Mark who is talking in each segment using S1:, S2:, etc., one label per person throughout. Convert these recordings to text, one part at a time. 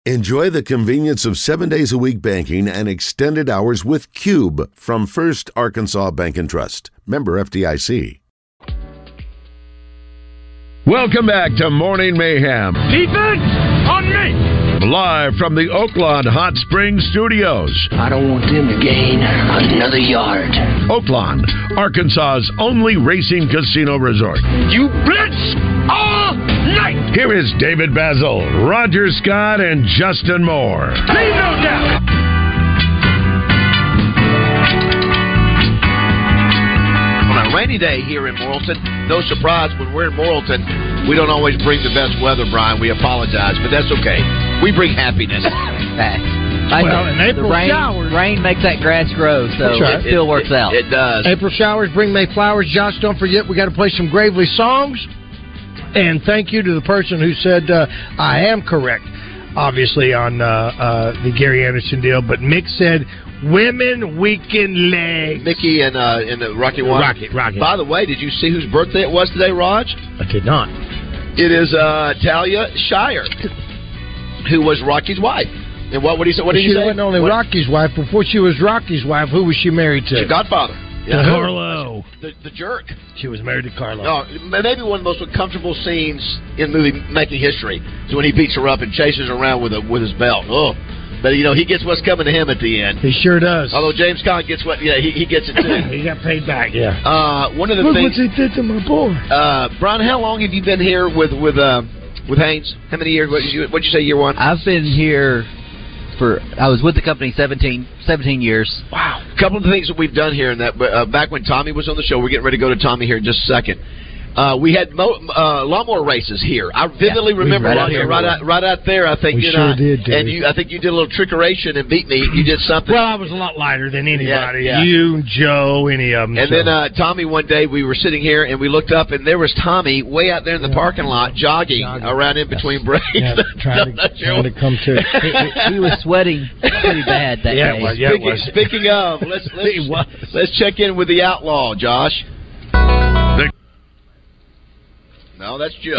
S1: Enjoy the convenience of 7 days a week banking and extended hours with Cube from First Arkansas Bank and Trust. Member FDIC.
S2: Welcome back to Morning Mayhem.
S3: Defense on me!
S2: Live from the Oaklawn Hot Springs Studios.
S4: I don't want them to gain another yard.
S2: Oaklawn, Arkansas's only racing casino resort.
S3: You blitz all night!
S2: Here is David Basil, Roger Scott, and Justin Moore.
S3: Leave no doubt!
S5: On a rainy day here in Morrilton, no surprise, when we're in Morrilton, we don't always bring the best weather, Brian. We apologize, but that's okay. We bring happiness.
S6: In April showers, rain makes that grass grow, so it still works out.
S5: It does.
S7: April showers bring May flowers. Josh, don't forget, we got to play some Gravely songs. And thank you to the person who said I am correct, obviously, on the Gary Anderson deal. But Mick said, women weaken legs.
S5: Mickey and the Rocky one.
S7: Rocky.
S5: By the way, did you see whose birthday it was today, Raj?
S7: I did not.
S5: It is Talia Shire, who was Rocky's wife. And what did he say? What did he say?
S7: She wasn't only Rocky's wife. Before she was Rocky's wife, who was she married to?
S5: Your godfather.
S7: Yeah. Carlo.
S5: The jerk.
S7: She was married to Carlo.
S5: No, maybe one of the most uncomfortable scenes in movie-making history is when he beats her up and chases her around with his belt. Oh. But, he gets what's coming to him at the end.
S7: He sure does.
S5: Although James Conn gets what... Yeah, he gets it, too.
S7: He got paid back, yeah.
S5: One of the things...
S7: Look what he did to my boy.
S5: Brian, how long have you been here with Haynes? How many years? What'd you say, year one?
S6: I've been here I was with the company 17 years.
S5: Wow. A couple of the things that we've done here, back when Tommy was on the show, we're getting ready to go to Tommy here in just a second. We had lawnmower races here. I vividly remember right out there. I think
S7: we sure did.
S5: And I think you did a little trickeration and beat me. You did something.
S7: Well, I was a lot lighter than anybody.
S5: Yeah.
S7: You, Joe, any of them.
S5: And then Tommy, one day we were sitting here and we looked up and there was Tommy way out there in the parking lot jogging around in between breaks.
S7: Yeah, trying to come to.
S6: He was sweating pretty bad that day.
S5: Speaking of, let's check in with the outlaw, Josh. No, that's Joe.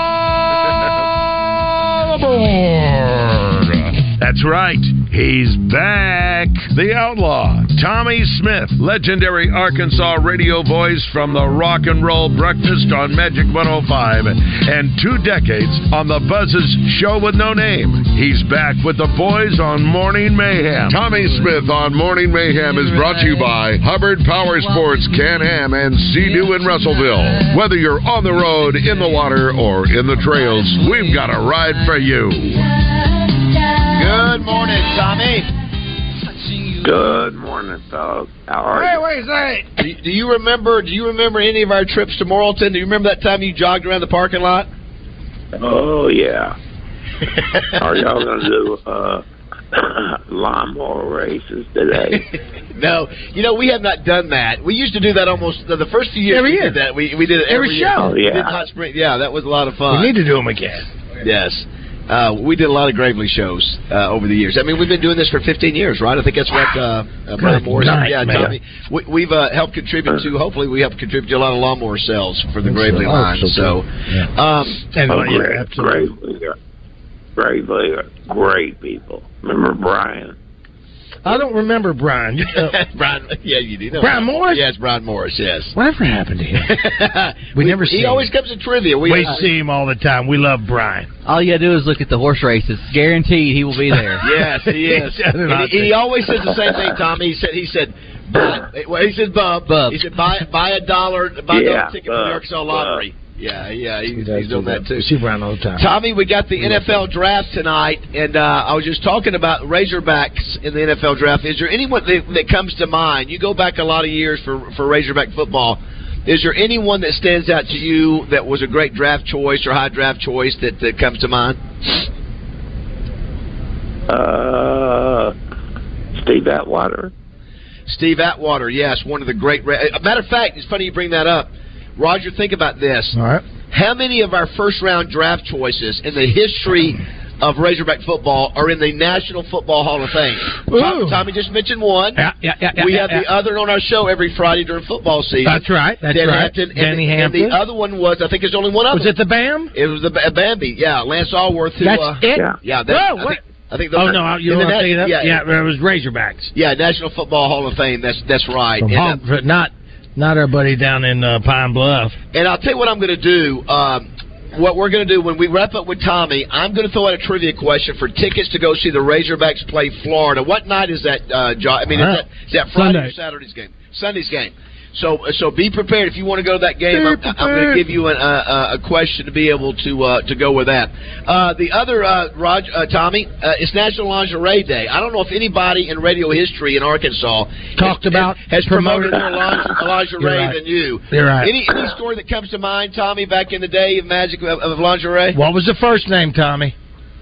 S2: All aboard! That's right. He's back. The Outlaw, Tommy Smith, legendary Arkansas radio voice from the Rock and Roll Breakfast on Magic 105 and 2 decades on the Buzz's Show with No Name. He's back with the boys on Morning Mayhem. Tommy Smith on Morning Mayhem is brought to you by Hubbard Power Sports, Can-Am, and Sea-Doo in Russellville. Whether you're on the road, in the water, or in the trails, we've got a ride for you.
S5: Good morning, Tommy.
S8: Good morning, fellas. How are you?
S7: Wait a second.
S5: Do you remember any of our trips to Morrilton? Do you remember that time you jogged around the parking lot?
S8: Oh, yeah. Are y'all going to do lawnmower races today?
S5: No. We have not done that. We used to do that almost the first few years.
S7: Every year.
S5: Did that. We did it every
S7: show.
S5: year.
S8: Oh, yeah.
S5: We did Hot Spring. Yeah, that was a lot of fun.
S7: We need to do them again.
S5: Yes. We did a lot of Gravely shows over the years. I mean, we've been doing this for 15 years, right? I think that's what Brian Morris. Yeah, Tommy. We've helped contribute to. Hopefully, we helped contribute to a lot of lawnmower sales for the Gravely line. So,
S8: Gravely are great people. Remember Brian?
S7: I don't remember Brian.
S5: Brian, yeah, you do know.
S7: Brian Morris?
S5: Yes, Brian Morris, yes.
S7: Whatever happened to him? we never see him.
S5: He always comes to trivia.
S7: We see him all the time. We love Brian.
S6: All you got to do is look at the horse races. Guaranteed he will be there.
S5: Yes, he is. He always says the same thing, Tommy. He said, he said, Bub. He said, buy a dollar ticket for the Arkansas Lottery. Yeah, he's doing that too.
S7: See Brian all the time.
S5: Tommy, we got the NFL draft tonight, and I was just talking about Razorbacks in the NFL draft. Is there anyone that comes to mind? You go back a lot of years for Razorback football. Is there anyone that stands out to you that was a great draft choice or high draft choice that comes to mind?
S8: Steve Atwater.
S5: Steve Atwater, yes, one of the great. Matter of fact, it's funny you bring that up. Roger, think about this.
S7: All right.
S5: How many of our first-round draft choices in the history of Razorback football are in the National Football Hall of Fame? Tommy just mentioned one. We have the other on our show every Friday during football season.
S7: That's right.
S5: Hampton,
S7: Danny Hampton.
S5: And the other one was, I think there's only one other.
S7: Was it the BAM?
S5: It was the Bambi, yeah. Lance Allworth.
S7: That's it?
S5: Yeah. I think.
S7: You know what I'm thinking of? Yeah, it was Razorbacks.
S5: Yeah, National Football Hall of Fame. That's right.
S7: Not our buddy down in Pine Bluff.
S5: And I'll tell you what I'm going to do. What we're going to do when we wrap up with Tommy, I'm going to throw out a trivia question for tickets to go see the Razorbacks play Florida. What night is that, John? I mean, is that Friday or Saturday's game? Sunday's game. So be prepared if you want to go to that game. I'm going to give you a question to be able to go with that. The other Tommy, it's National Lingerie Day. I don't know if anybody in radio history in Arkansas has promoted more lingerie than you.
S7: You're right.
S5: Any story that comes to mind, Tommy, back in the day of magic of lingerie?
S7: What was the first name, Tommy?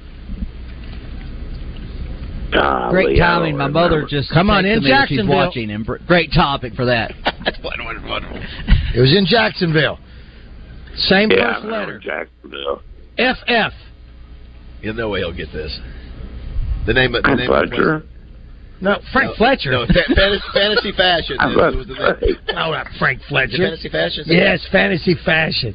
S6: Great timing. My mother just
S7: come on in Jacksonville.
S6: She's watching him. Great topic for that.
S5: That's wonderful.
S7: It was in Jacksonville. Same first letter.
S8: Jacksonville.
S7: FF.
S5: You know he'll get this. The name of
S8: Fletcher.
S7: No, Frank Fletcher.
S5: No, Fantasy Fashion. Was the name.
S7: No, not Frank Fletcher.
S5: Fantasy Fashion.
S7: Yes, Fantasy Fashion.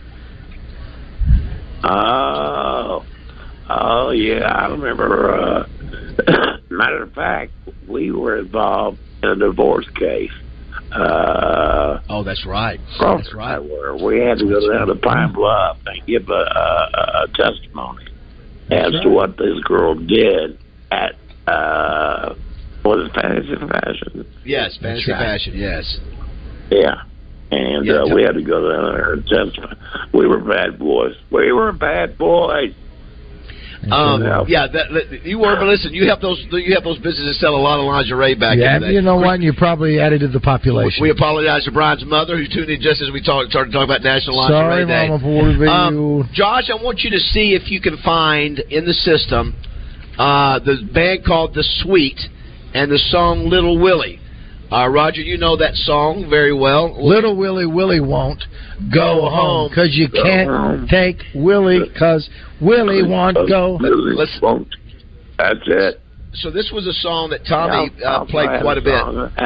S8: Oh yeah, I remember. Matter of fact, we were involved in a divorce case.
S5: That's right.
S8: That's right. Where we had to go down to Pine Bluff and give a testimony as to what this girl did at was it Fantasy Fashion?
S5: Yes, Fantasy Fashion. Yes.
S8: Yeah. And we had to go down there and testify. We were bad boys. You were, but listen, you help those businesses sell a lot of lingerie back in the day.
S7: You know what? You probably added to the population.
S5: We apologize to Brian's mother, who tuned in just as we started talking about National Lingerie Day.
S7: Sorry, Mama,
S5: Josh, I want you to see if you can find in the system the band called The Sweet and the song Little Willie. Roger, you know that song very well.
S7: Little Willie won't go home because you can't take Willie because Willie won't go.
S8: Won't. That's it.
S5: So this was a song that Tommy played quite a bit.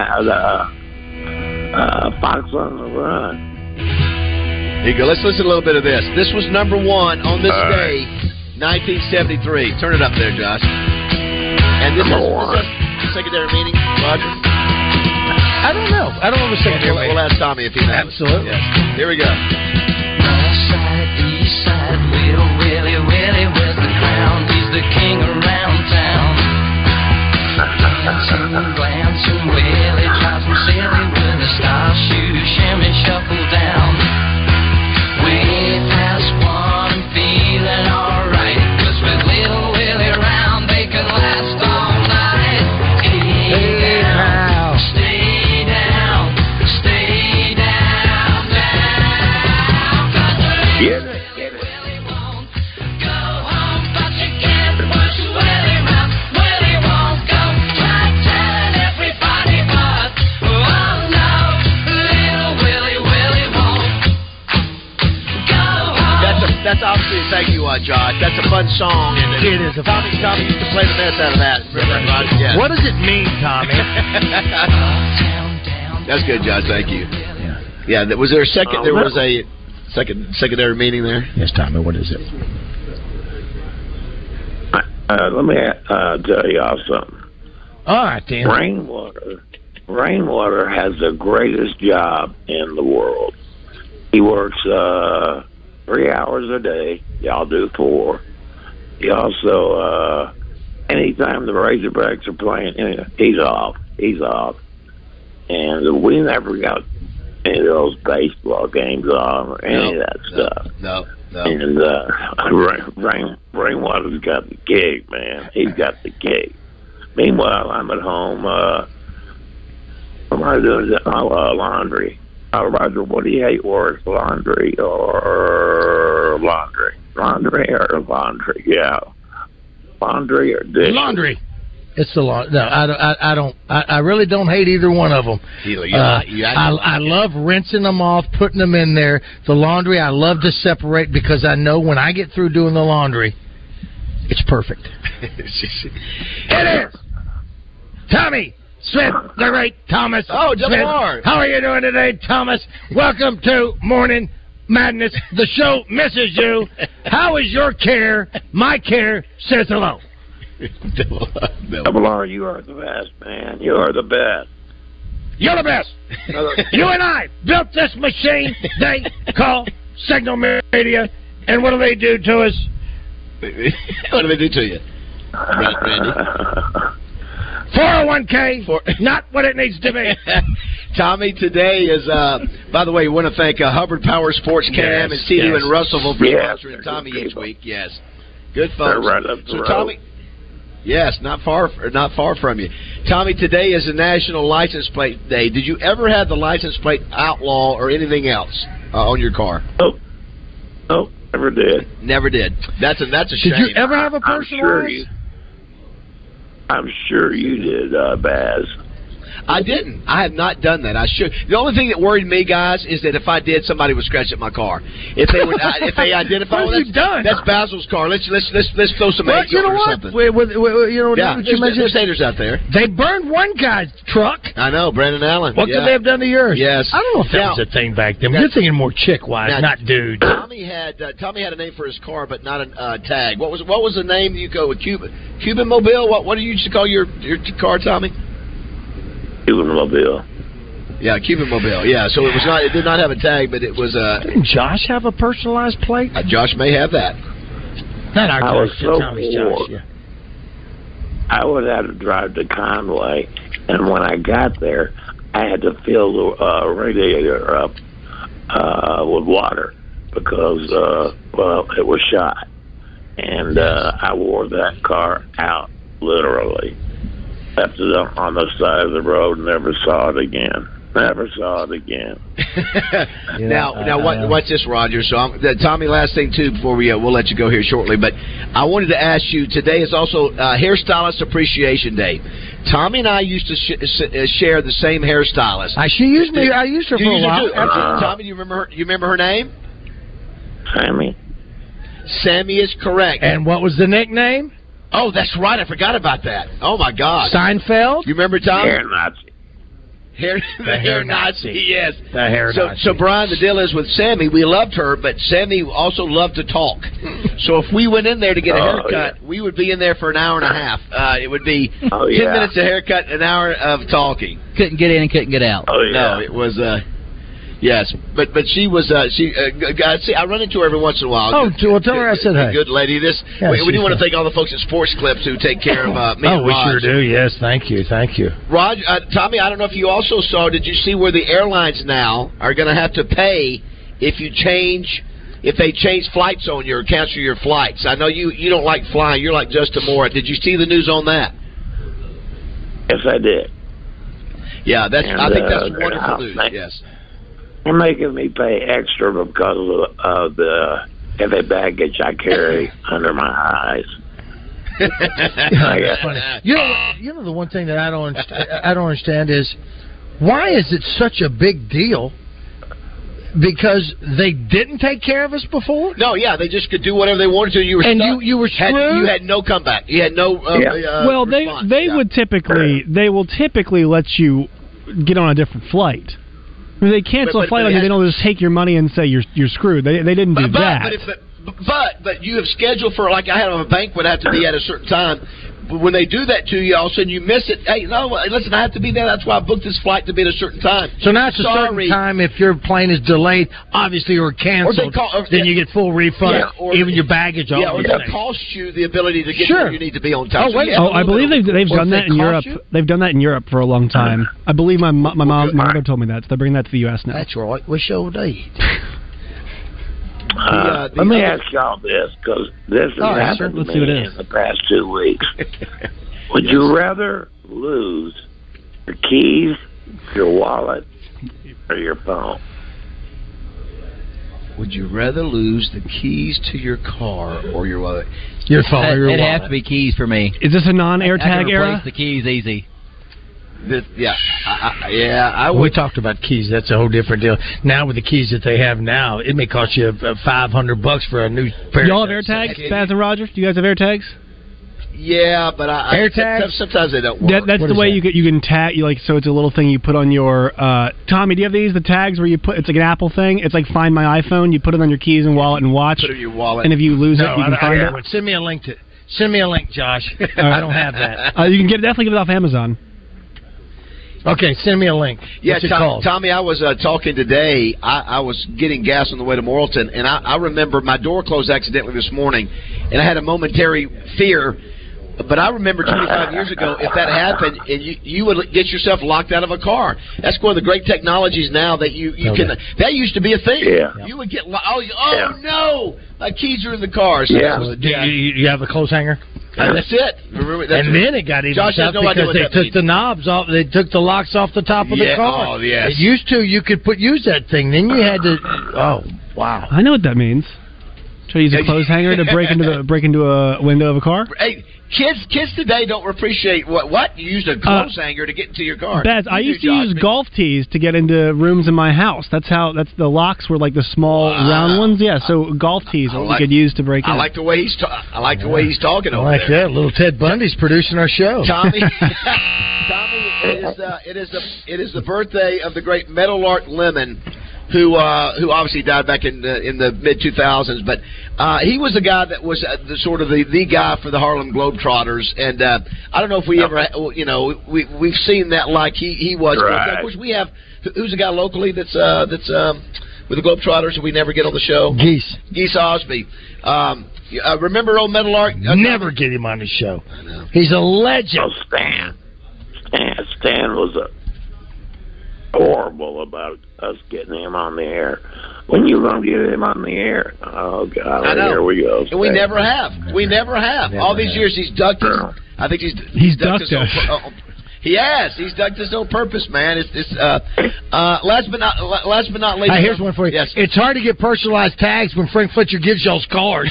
S8: Fox on the Run.
S5: Here you go. Let's listen to a little bit of this. This was number one on this day, 1973. Turn it up there, Josh. And this is secondary meaning, Roger?
S7: I don't know. I don't know the secondary meaning.
S5: We'll ask Tommy if he knows.
S7: Absolutely.
S5: Yes. Here we go.
S9: West side, east side, Little Willie, where's the crown? He's the king around town. Dancing, glancing, Willie drives him silly with a style shoe, shimmy, shuffle down. Way past one and feeling alright, 'cause with Little Willie around, they can last all night. Hey now, stay down, down. 'Cause Willie won't go home, but you can't push Willie round. Willie won't go, try telling everybody, but oh no, Little Willie won't go home.
S5: That's obviously, thank you, Josh. That's a fun song. And
S7: it is.
S5: Tommy used to play the mess out of that. Yes.
S7: What does it mean, Tommy?
S5: That's good, Josh. Thank you. Yeah. Was there a second? There was a secondary meaning there.
S7: Yes, Tommy. What is it?
S8: Let me tell y'all something.
S7: All right, Dan.
S8: Rainwater has the greatest job in the world. He works 3 hours a day. Y'all do 4. He also, anytime the Razorbacks are playing, he's off. And we never got any of those baseball games on or any of that stuff.
S5: No.
S8: And Rainwater's got the gig, man. He's got the gig. Meanwhile, I'm at home. What am I doing? Laundry. Roger, what do you hate worse, laundry or laundry? Laundry or laundry? Yeah, laundry or dishes?
S7: Laundry. It's the laundry. No, I don't. I really don't hate either one of them. I love rinsing them off, putting them in there. The laundry, I love to separate because I know when I get through doing the laundry, it's perfect. It is. Tommy Smith, the great Thomas.
S5: Oh,
S7: Smith. How are you doing today, Thomas? Welcome to Morning Madness. The show misses you. How is your care? My care says hello.
S8: Double R, you are the best, man. You are the best.
S7: You're the best. You and I built this machine they call Signal Media, and what do they do to us?
S5: What do they do to you, Randy?
S7: 401k, not what it needs to be.
S5: Tommy, today is, by the way, we want to thank Hubbard Power Sports Cam and CDU in Russellville for sponsoring Tommy each week. Yes. Good folks.
S8: Right up the road.
S5: Tommy, yes, not far from you. Tommy, today is a National License Plate Day. Did you ever have the license plate outlaw or anything else on your car?
S8: Nope, never did.
S5: Never did. That's a shame.
S7: Did you ever have a personalized?
S8: I'm sure you did, Baz.
S5: I didn't. I have not done that. I should. The only thing that worried me, guys, is that if I did, somebody would scratch at my car. If they would, if they identify,
S7: what have you done?
S5: That's Basil's car. Let's throw some eggs
S7: you know
S5: or
S7: what?
S5: something.
S7: There's
S5: haters out there.
S7: They burned one guy's truck.
S5: I know, Brandon Allen.
S7: What could they have done to yours?
S5: Yes.
S7: I don't know if that was a thing back then. You're thinking more chick-wise, not dude.
S5: Tommy had a name for his car, but not a tag. What was the name you go with? Cuban Mobile? What do you used to call your car, Tommy?
S8: Cuban Mobile.
S5: Yeah, Cuban Mobile. Yeah, so it did not have a tag, but it was
S7: Didn't Josh have a personalized plate?
S5: Josh may have that.
S7: Not our
S8: I was so
S7: Tommy's
S8: bored.
S7: Josh, yeah.
S8: I would have to drive to Conway, and when I got there, I had to fill the radiator up with water because, it was shot. And I wore that car out, literally. Left it on the side of the road and never saw it again.
S5: Now, watch this, Roger. So, Tommy, last thing, too, before we'll let you go here shortly, but I wanted to ask you, today is also Hairstylist Appreciation Day. Tommy and I used to share the same hairstylist.
S7: I used her for a while.
S5: Tommy, you remember her name?
S8: Sammy.
S5: Sammy is correct.
S7: And what was the nickname?
S5: Oh, that's right. I forgot about that. Oh, my God.
S7: Seinfeld?
S5: You remember, Tom?
S8: Hair Nazi.
S5: The hair Nazi, yes.
S7: The hair Nazi.
S5: So, Brian, the deal is with Sammy, we loved her, but Sammy also loved to talk. So if we went in there to get a haircut, we would be in there for an hour and a half. It would be 10 minutes of haircut, an hour of talking.
S6: Couldn't get in and couldn't get out.
S8: Oh, yeah.
S5: No, it was... Yes, but she was I run into her every once in a while.
S7: Oh, well, tell her I said hey.
S5: Good lady. We do want to thank all the folks at Sports Clips who take care of me.
S7: Oh, we sure do. Yes, thank you.
S5: Rod, Tommy, I don't know if you also saw. Did you see where the airlines now are going to have to pay if they change flights on you or cancel your flights? I know you don't like flying. You're like Justin Moore. Did you see the news on that?
S8: Yes, I did.
S5: Yeah, I think that's wonderful news. Yes.
S8: They're making me pay extra because of the heavy baggage I carry under my eyes.
S7: That's funny. You know the one thing that I don't understand is why is it such a big deal? Because they didn't take care of us before?
S5: No, yeah, they just could do whatever they wanted to. You were
S7: and
S5: stuck.
S7: You were screwed.
S5: You had no comeback. You had no.
S10: Well, they will typically let you get on a different flight. I mean, they cancel a flight on you. They don't just take your money and say you're screwed. They didn't do that.
S5: But you have scheduled for, like I had on a banquet, I have to be at a certain time. But when they do that to you, all of a sudden you miss it. Hey, no, listen, I have to be there. That's why I booked this flight to be at a certain time.
S7: So now it's a certain time. If your plane is delayed, obviously, or canceled, then you get full refund, even your baggage.
S5: Or they cost you the ability to get where you need to be on time.
S10: I believe they've done that in Europe. They've done that in Europe for a long time. I believe my mother told me that. So they're bringing that to the U.S. now.
S7: That's right. We sure did.
S8: Let me ask y'all this, because this has happened to me in the past 2 weeks. Would you rather lose your keys, your wallet, or your phone?
S5: Would you rather lose the keys to your car or your wallet?
S7: Your phone or your wallet?
S6: It'd have to be keys for me.
S10: Is this a non-AirTag era?
S6: Replace the keys easy.
S7: We talked about keys. That's a whole different deal. Now with the keys that they have now, it may cost you $500 for a new pair.
S10: Y'all have AirTags, Baz and Roger? Do you guys have AirTags?
S5: Yeah, but
S7: AirTags?
S5: Sometimes they don't work.
S10: That's the way you can tag. So it's a little thing you put on your. Tommy, do you have these? The tags where you put? It's like an Apple thing. It's like Find My iPhone. You put it on your keys and wallet and watch.
S5: Put it in your wallet.
S10: And if you lose it, you can find it.
S7: Send me a link to. Send me a link, Josh. I don't have that.
S10: You can definitely get it off Amazon.
S7: Okay, send me a link.
S5: Yeah, Tommy, I was talking today. I was getting gas on the way to Morrilton, and I remember my door closed accidentally this morning, and I had a momentary fear. But I remember 25 years ago, if that happened, and you would get yourself locked out of a car. That's one of the great technologies now that you can. That used to be a thing.
S8: Yeah.
S5: You would get no, my keys are in the car. So
S7: you have a clothes hanger.
S5: That's it. Remember,
S7: then it got even tough because they took the knobs off. They took the locks off the top of the car.
S5: Oh, yes.
S7: It used to. You could use that thing. Then you had to. Oh, wow.
S10: I know what that means. Try to use a clothes hanger to break into a window of a car.
S5: Hey, kids today don't appreciate what you used a clothes hanger to get into your car.
S10: I used to use golf tees to get into rooms in my house. That's the locks were like the small round ones. Yeah, so golf tees we could use to break in.
S5: I like the way he's talking over
S7: there. That. Little Ted Bundy's producing our show.
S5: Tommy, it is the birthday of the great Meadowlark Lemon, who obviously died back in the mid 2000s, but he was the guy that was the guy for the Harlem Globetrotters, and I don't know if we ever, we've seen that like he was.
S8: Right.
S5: Of course, we have who's the guy locally that's with the Globetrotters and we never get on the show. Geese Osby. Remember old Meadowlark?
S7: Never get him on the show. He's a legend.
S8: Oh, Stan was horrible about us getting him on the air. When you going to get him on the air? Oh, God, here we go.
S5: And we never have. All these years he's ducked us. I think he's ducked us. He has. He's ducked his own purpose, man. Last but not least.
S7: Hey, here's one for you.
S5: Yes.
S7: It's hard to get personalized tags when Frank Fletcher gives y'all's cars.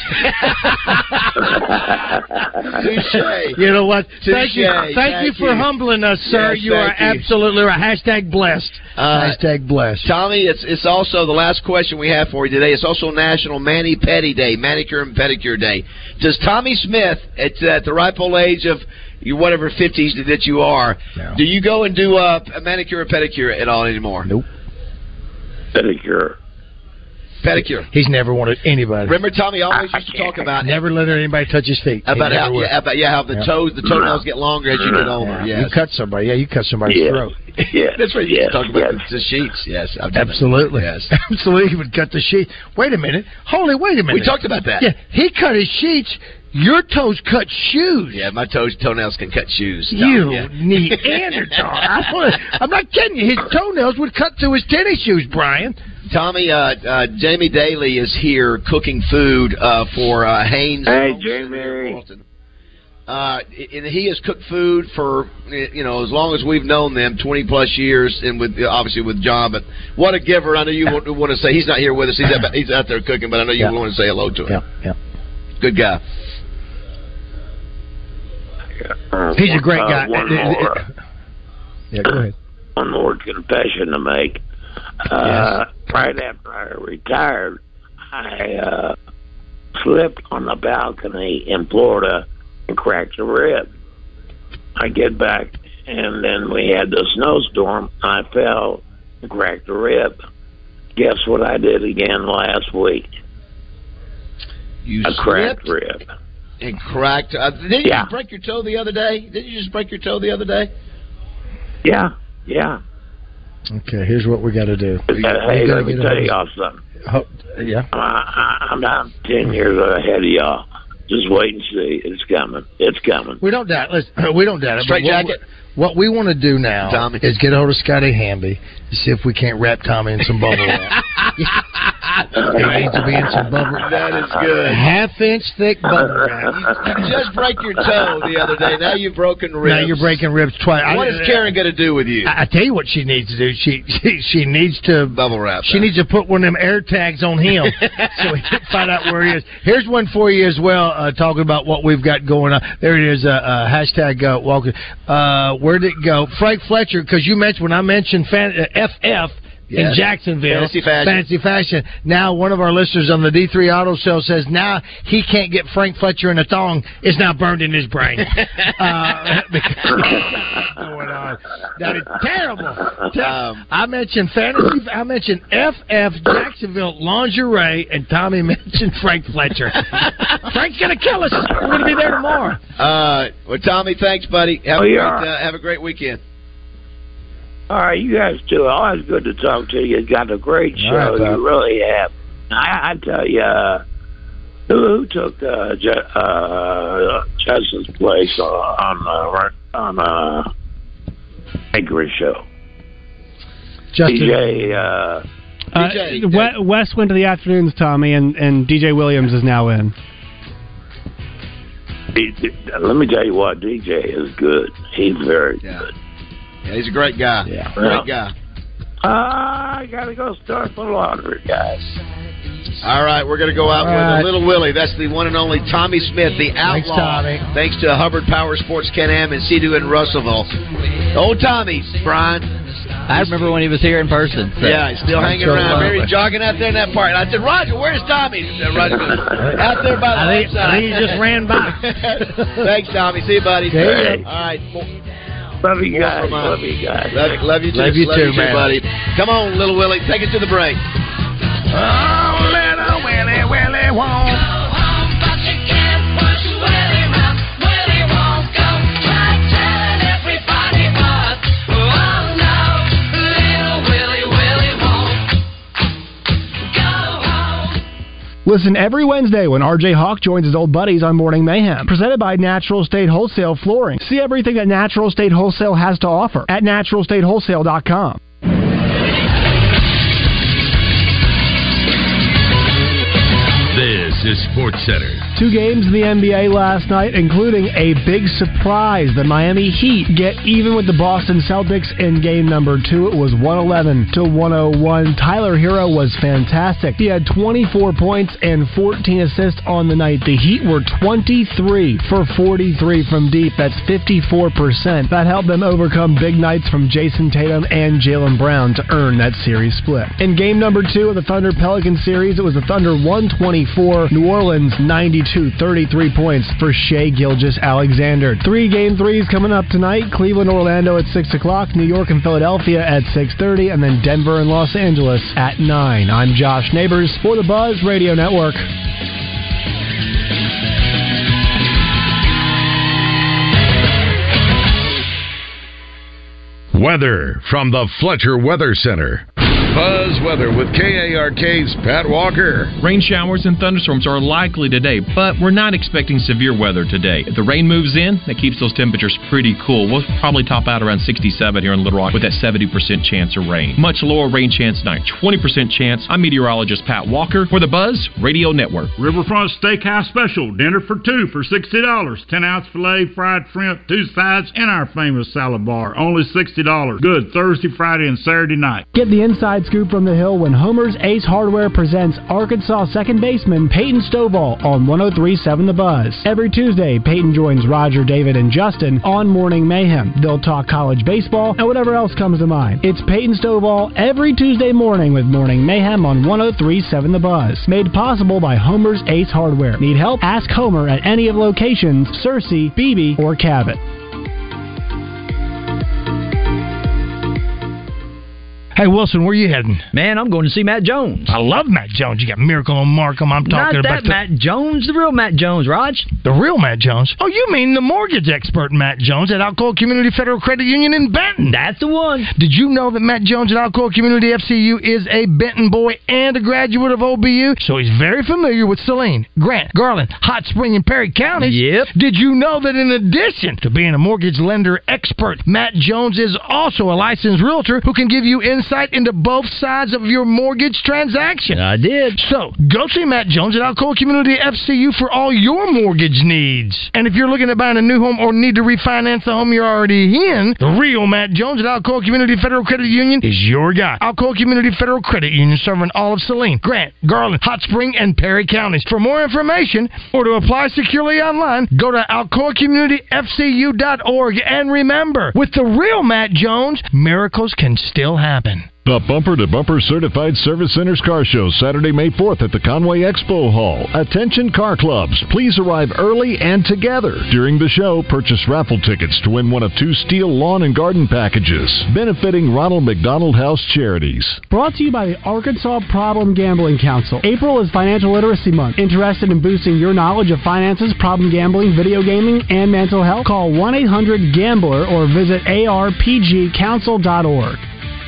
S5: Touche.
S7: You know what?
S5: Thank
S7: you for humbling us, sir.
S5: Yes,
S7: you are absolutely right. Hashtag blessed. Hashtag blessed.
S5: Tommy, it's also the last question we have for you today. It's also National Mani Pedi Day, Manicure and Pedicure Day. Does Tommy Smith, at the ripe old age of whatever 50s that you are, do you go and do a manicure or pedicure at all anymore?
S7: Nope.
S5: Pedicure.
S7: He's never wanted anybody.
S5: Remember, Tommy always used to talk about
S7: never let anybody touch his feet.
S5: About how the toenails get longer as you get older.
S7: Yeah. You cut somebody. Yeah, you cut somebody's throat.
S5: Yeah, that's right. You talk about the sheets. Yes,
S7: absolutely.
S5: Yes,
S7: absolutely. He would cut the sheet. Wait a minute. Wait a minute.
S5: We talked about that.
S7: Yeah, he cut his sheets. Your toes cut shoes.
S5: Yeah, my toenails can cut shoes.
S7: You Neanderthal. I'm not kidding you. His toenails would cut through his tennis shoes, Brian.
S5: Tommy, Jamie Daly is here cooking food for Haynes.
S8: Hey, Jamie.
S5: And he has cooked food for as long as we've known them, 20 plus years, and obviously with John. But what a giver! I know you want to say he's not here with us. He's out there cooking, but I know you want to say hello to him.
S7: Yeah.
S5: Good guy.
S7: He's a great guy.
S8: One more.
S7: Yeah, go ahead.
S8: One more confession to make. Right after I retired, I slipped on the balcony in Florida and cracked a rib. I get back, and then we had the snowstorm. I fell and cracked a rib. Guess what I did again last week?
S5: A
S8: cracked rib.
S5: And cracked. Didn't you just break your toe the other day?
S8: Yeah.
S7: Okay, here's what we got to do.
S8: Hey, let me tell y'all something. I'm not 10 years ahead of y'all. Just wait and see. It's coming.
S7: We don't doubt. We don't doubt it.
S5: Straight jacket.
S7: What we want to do now, Tommy, is get hold of Scotty Hamby to see if we can't wrap Tommy in some bubble wrap. He needs to be in some bubble wrap.
S5: That is good.
S7: Half-inch thick bubble wrap.
S5: You just break your toe the other day. Now you've broken ribs.
S7: Now you're breaking ribs twice.
S5: What is Karen going to do with you?
S7: I tell you what she needs to do. She needs to
S5: bubble wrap.
S7: She needs to put one of them air tags on him so we can find out where he is. Here's one for you as well. Talking about what we've got going on. There it is. Hashtag Walker. Where did it go? Frank Fletcher, because you mentioned when I mentioned FF, in Jacksonville. Fantasy fashion. Now, one of our listeners on the D3 Auto Sale says now he can't get Frank Fletcher in a thong. It's now burned in his brain. Going on. That is terrible. I mentioned fantasy. I mentioned FF Jacksonville lingerie, and Tommy mentioned Frank Fletcher. Frank's going to kill us. We're going to be there tomorrow.
S5: Well, Tommy, thanks, buddy. Have a great weekend.
S8: All right, you guys too. Always good to talk to you. You got a great show.
S7: Right,
S8: you really have. I tell you, who took Justin's place on Anchorage show? DJ.
S10: Wes went to the afternoons, Tommy, and DJ Williams is now in.
S8: Let me tell you what, DJ is good. He's very good.
S5: Yeah, he's a great guy. Yeah. Great guy.
S8: I got to go start the laundry, guys.
S5: All right, we're going to go out with a Little Willie. That's the one and only Tommy Smith, the Outlaw. Thanks to Hubbard Power Sports, Can-Am, and Sea-Doo in Russellville. Old Tommy, Brian.
S6: I remember when he was here in person. So.
S5: Yeah, he's still hanging around. He's jogging out there in that park. And I said, Roger, where's Tommy? Roger goes, out there by the left side.
S7: I think he just ran by.
S5: Thanks, Tommy. See you, buddy.
S8: Hey.
S5: All right.
S8: Love you guys. Love you guys.
S5: Love you too.
S7: Love you too, man.
S5: Buddy. Come on, Little Willie. Take it to the break.
S3: Oh, Little Willie, Willie won't.
S10: Listen every Wednesday when RJ Hawk joins his old buddies on Morning Mayhem. Presented by Natural State Wholesale Flooring. See everything that Natural State Wholesale has to offer at naturalstatewholesale.com.
S2: This is SportsCenter.
S10: 2 games in the NBA last night, including a big surprise. The Miami Heat get even with the Boston Celtics in game number 2. It was 111-101. Tyler Hero was fantastic. He had 24 points and 14 assists on the night. The Heat were 23 for 43 from deep. That's 54%. That helped them overcome big nights from Jason Tatum and Jaylen Brown to earn that series split. In game number 2 of the Thunder-Pelican series, it was the Thunder 124, New Orleans 92, 33 points for Shai Gilgeous-Alexander. 3 game 3s coming up tonight. Cleveland, Orlando at 6 o'clock. New York and Philadelphia at 6:30. And then Denver and Los Angeles at 9. I'm Josh Neighbors for the Buzz Radio Network.
S2: Weather from the Fletcher Weather Center. Buzz Weather with KARK's Pat Walker.
S11: Rain showers and thunderstorms are likely today, but we're not expecting severe weather today. If the rain moves in, that keeps those temperatures pretty cool. We'll probably top out around 67 here in Little Rock with that 70% chance of rain. Much lower rain chance tonight, 20% chance. I'm meteorologist Pat Walker for the Buzz Radio Network.
S3: Riverfront Steakhouse Special. Dinner for 2 for $60. 10-ounce filet, fried shrimp, 2 sides, and our famous salad bar. Only $60. Good Thursday, Friday, and Saturday night.
S10: Get the inside scoop from the Hill when Homer's Ace Hardware presents Arkansas second baseman Peyton Stovall on 103.7 The Buzz. Every Tuesday, Peyton joins Roger, David, and Justin on Morning Mayhem. They'll talk college baseball and whatever else comes to mind. It's Peyton Stovall every Tuesday morning with Morning Mayhem on 103.7 The Buzz. Made possible by Homer's Ace Hardware. Need help? Ask Homer at any of locations, Searcy, Beebe, or Cabot.
S7: Hey, Wilson, where you heading?
S6: Man, I'm going to see Matt Jones.
S7: I love Matt Jones. You got Miracle on Markham. I'm talking about
S6: Matt Jones, the real Matt Jones, Raj.
S7: The real Matt Jones? Oh, you mean the mortgage expert Matt Jones at Alcoa Community Federal Credit Union in Benton.
S6: That's the one.
S7: Did you know that Matt Jones at Alcoa Community FCU is a Benton boy and a graduate of OBU? So he's very familiar with Saline, Grant, Garland, Hot Spring, and Perry counties.
S6: Yep.
S7: Did you know that in addition to being a mortgage lender expert, Matt Jones is also a licensed realtor who can give you insight into both sides of your mortgage transaction?
S6: I did.
S7: So, go see Matt Jones at Alcoa Community FCU for all your mortgage needs. And if you're looking at buying a new home or need to refinance the home you're already in, the real Matt Jones at Alcoa Community Federal Credit Union is your guy. Alcoa Community Federal Credit Union, serving all of Saline, Grant, Garland, Hot Spring, and Perry counties. For more information or to apply securely online, go to alcoacommunityfcu.org. And remember, with the real Matt Jones, miracles can still happen.
S12: The Bumper to Bumper Certified Service Centers Car Show, Saturday, May 4th at the Conway Expo Hall. Attention car clubs, please arrive early and together. During the show, purchase raffle tickets to win one of 2 steel lawn and garden packages, benefiting Ronald McDonald House Charities.
S10: Brought to you by the Arkansas Problem Gambling Council. April is Financial Literacy Month. Interested in boosting your knowledge of finances, problem gambling, video gaming, and mental health? Call 1-800-GAMBLER or visit arpgcouncil.org.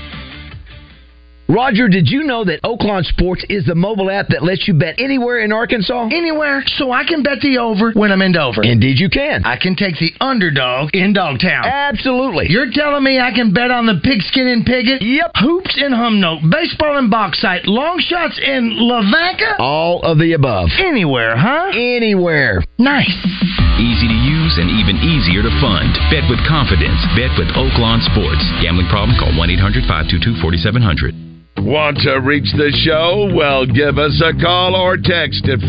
S13: Roger, did you know that Oaklawn Sports is the mobile app that lets you bet anywhere in Arkansas?
S7: Anywhere, so I can bet the over when I'm in Dover.
S13: Indeed you can.
S7: I can take the underdog in Dogtown.
S13: Absolutely.
S7: You're telling me I can bet on the Pigskin and Piggott?
S13: Yep.
S7: Hoops in Humnoke, baseball in Bauxite, long shots in Lavanka?
S13: All of the above.
S7: Anywhere, huh?
S13: Anywhere.
S7: Nice.
S14: Easy to use and even easier to fund. Bet with confidence. Bet with Oaklawn Sports. Gambling problem? Call 1-800-522-4700.
S2: Want to reach the show? Well, give us a call or text at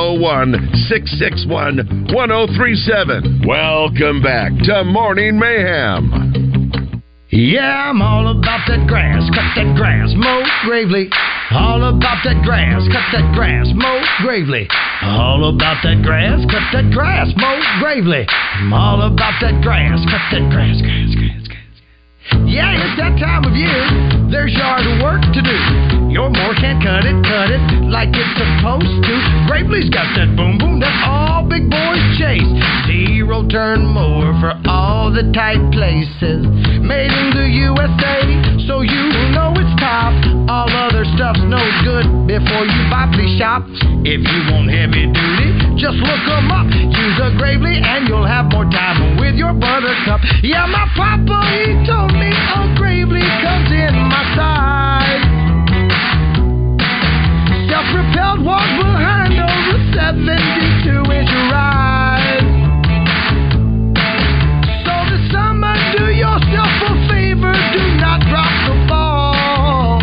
S2: 501-661-1037. Welcome back to Morning Mayhem.
S7: Yeah, I'm all about that grass. Cut that grass, mow gravely. All about that grass. Cut that grass, mow gravely. All about that grass. Cut that grass, mow gravely. I'm all about that grass. Cut that grass, grass. Yeah, it's that time of year. There's yard work to do. Your mower can't cut it like it's supposed to. Gravely's got that boom boom that all big boys chase. Zero turn mower for all the tight places. Made in the USA, so you know it's top. All other stuff's no good before you buy, please shop. If you want heavy duty, just look 'em up. Use a Gravely and you'll have more time with your buttercup. Yeah, my papa, he told me a Gravely comes in my size. Self-propelled walk behind over 72-inch rise. So this summer, do yourself a favor, do not drop the ball.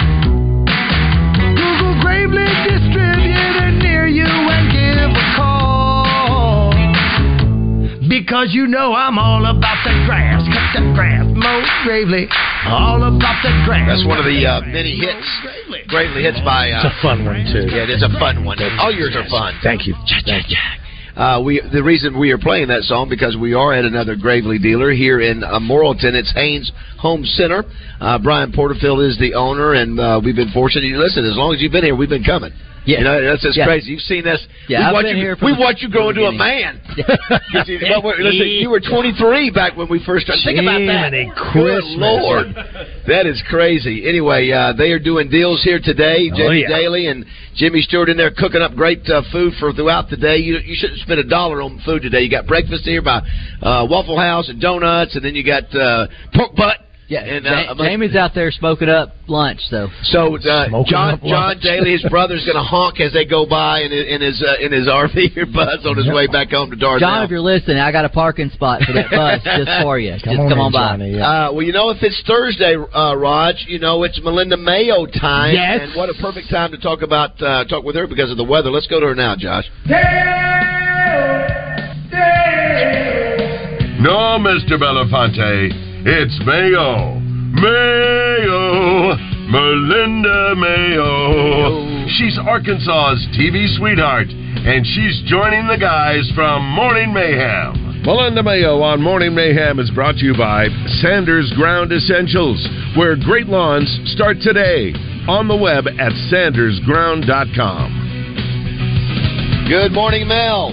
S7: Google Gravely distributor near you and give a call. Because you know I'm all about that grass. Cut that grass, mow Gravely. All about that grass.
S5: That's one of the many hits. Gravely hits by...
S7: it's a fun one, too.
S5: Yeah, it is a fun one. All yours are fun.
S7: Thank you.
S5: The reason we are playing that song because we are at another Gravely dealer here in Morrilton. It's Haynes Home Center. Brian Porterfield is the owner, and we've been fortunate. Listen, as long as you've been here, we've been coming.
S6: Yeah.
S5: You know, that's just crazy. You've seen this.
S6: Yeah,
S5: we watched you grow into a man. Listen, you were 23 back when we first started. Think about that. Good Lord. That is crazy. Anyway, they are doing deals here today. Jamie Daly and Jimmy Stewart in there cooking up great food for throughout the day. You shouldn't spend $1 on food today. You got breakfast here by Waffle House and donuts, and then you got pork butt.
S6: Yeah, and, Jamie's out there smoking up lunch, though.
S5: So John Daly, his brother's going to honk as they go by in his RV or bus on his way back home to Dardanelle.
S6: John, if you're listening, I got a parking spot for that bus just for you. Come on by.
S5: Johnny, well, you know, if it's Thursday, Raj, you know it's Melinda Mayo time.
S7: Yes.
S5: And what a perfect time to talk with her because of the weather. Let's go to her now, Josh.
S2: No, Mr. Belafonte. It's Mayo. Melinda Mayo. She's Arkansas's TV sweetheart, and she's joining the guys from Morning Mayhem. Melinda Mayo on Morning Mayhem is brought to you by Sanders Ground Essentials, where great lawns start today. On the web at sandersground.com.
S5: Good morning, Mel.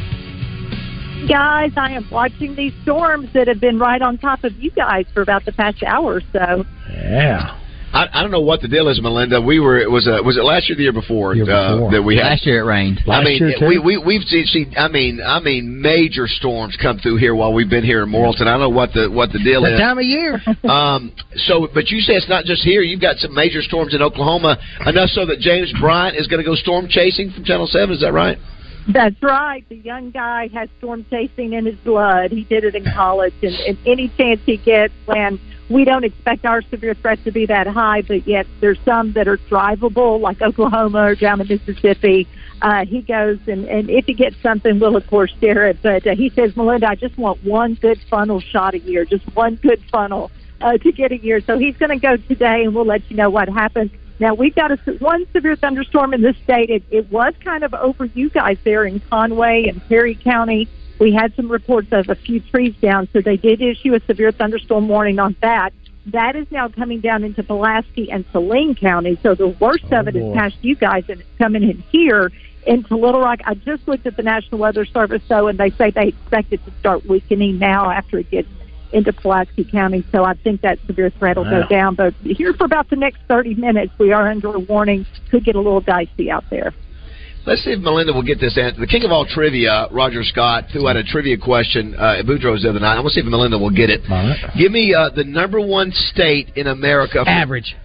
S15: Guys, I am watching these storms that have been right on top of you guys for about the past hour or so.
S7: Yeah.
S5: I don't know what the deal is, Melinda. Was it last year or the year before? That we had?
S6: Last year it rained.
S5: We've seen I mean major storms come through here while we've been here in Morrilton. I don't know what the deal is.
S7: That time of year.
S5: But you say it's not just here. You've got some major storms in Oklahoma, enough so that James Bryant is going to go storm chasing from Channel 7. Is that right?
S15: That's right. The young guy has storm chasing in his blood. He did it in college, and any chance he gets when we don't expect our severe threat to be that high, but yet there's some that are drivable, like Oklahoma or down in Mississippi. He goes, and if he gets something, we'll, of course, share it. But he says, Melinda, I just want one good funnel shot a year, just one good funnel. to get a year. So he's going to go today, and we'll let you know what happens. Now, we've got one severe thunderstorm in this state. It was kind of over you guys there in Conway and Perry County. We had some reports of a few trees down, so they did issue a severe thunderstorm warning on that. That is now coming down into Pulaski and Saline County, so the worst of it is past you guys, and it's coming in here into Little Rock. I just looked at the National Weather Service, though, and they say they expect it to start weakening now after it gets into Pulaski County, so I think that severe threat will go down. But here for about the next 30 minutes, we are under a warning. Could get a little dicey out there.
S5: Let's see if Melinda will get this answer. The king of all trivia, Roger Scott, threw out a trivia question at Boudreaux's the other night. I want to see if Melinda will get it. Give me the number one state in America for average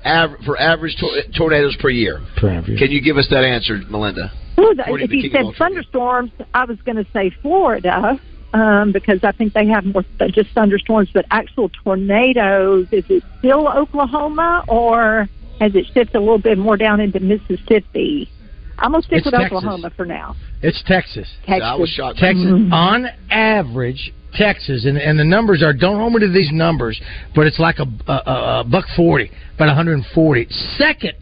S5: tornadoes per year. Can you give us that answer, Melinda?
S15: Well, if you said thunderstorms, I was going to say Florida. Because I think they have more than just thunderstorms, but actual tornadoes. Is it still Oklahoma, or has it shifted a little bit more down into Mississippi? I'm going to stick with Texas. Oklahoma for now.
S7: It's Texas.
S15: I
S5: was shocked.
S7: Texas, on average, Texas, and the numbers are, don't hold me to these numbers, but it's like a $140, about 140. Second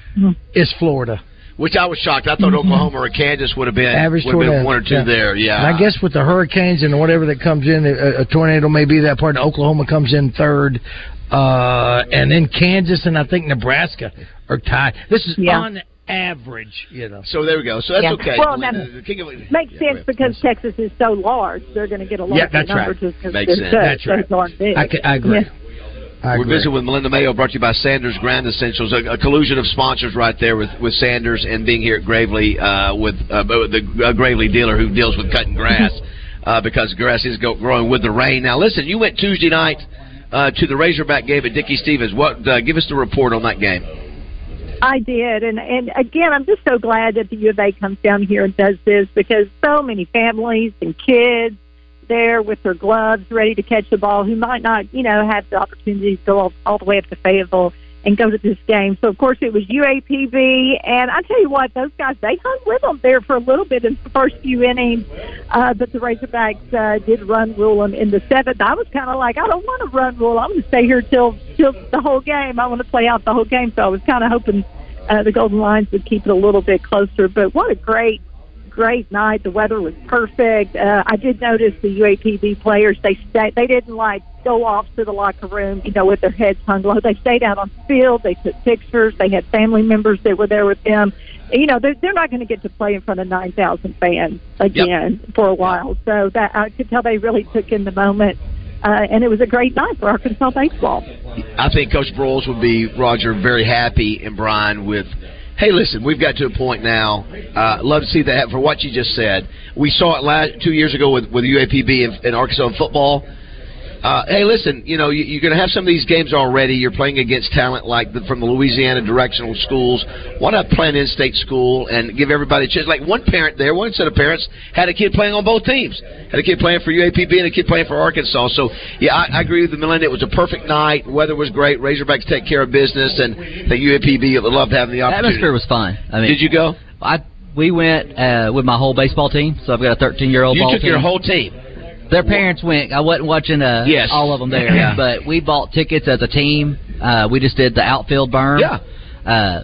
S7: is Florida.
S5: Which I was shocked. I thought Oklahoma or Kansas would have been
S7: average
S5: one or two there. Yeah.
S7: And I guess with the hurricanes and whatever that comes in, a tornado may be that part. Oklahoma comes in third, and then Kansas and I think Nebraska are tied. This is on average,
S5: So there we go. So that's okay.
S15: Well, that makes sense because Texas is so large. They're going to get a larger number just because
S5: makes sense.
S7: That's right. I agree.
S5: We're visiting with Melinda Mayo, brought to you by Sanders Grand Essentials, a collusion of sponsors right there with Sanders and being here at Gravely with the Gravely dealer who deals with cutting grass because grass is growing with the rain. Now, listen, you went Tuesday night to the Razorback game at Dickey Stevens. Give us the report on that game.
S15: I did, and again, I'm just so glad that the U of A comes down here and does this because so many families and kids there with their gloves ready to catch the ball who might not, have the opportunity to go all the way up to Fayetteville and go to this game. So, of course, it was UAPB, and I tell you what, those guys, they hung with them there for a little bit in the first few innings, but the Razorbacks did run rule them in the seventh. I was kind of like, I don't want to run rule. I'm going to stay here till the whole game. I want to play out the whole game, so I was kind of hoping the Golden Lions would keep it a little bit closer. But what a great night. The weather was perfect. I did notice the UAPB players, they didn't go off to the locker room, with their heads hung low. They stayed out on the field. They took pictures. They had family members that were there with them. They're not going to get to play in front of 9,000 fans again for a while. So that I could tell they really took in the moment. And it was a great night for Arkansas baseball.
S5: I think Coach Broyles would be, Roger, very happy, and Brian, with, hey, listen, we've got to a point now. Love to see that for what you just said. We saw it 2 years ago with UAPB in Arkansas football. Hey, listen, you're going to have some of these games already. You're playing against talent from the Louisiana directional schools. Why not play an in-state school and give everybody a chance? Like one set of parents had a kid playing on both teams. Had a kid playing for UAPB and a kid playing for Arkansas. So, yeah, I agree with Melinda. It was a perfect night. Weather was great. Razorbacks take care of business, and the UAPB loved having the opportunity.
S6: The atmosphere was fine.
S5: Did you go?
S6: We went with my whole baseball team, so I've got a 13-year-old ball team.
S5: You took your whole team?
S6: Their parents went. I wasn't watching all of them there, but we bought tickets as a team. We just did the outfield berm.
S5: Yeah.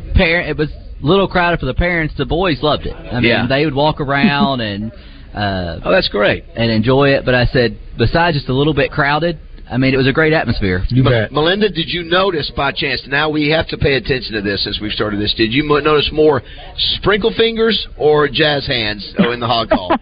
S6: It was a little crowded for the parents. The boys loved it. They would walk around and
S5: that's great,
S6: and enjoy it. But I said, besides just a little bit crowded, it was a great atmosphere.
S7: You bet.
S5: Melinda, did you notice by chance? Now we have to pay attention to this since we've started this. Did you notice more sprinkle fingers or jazz hands in the hog call?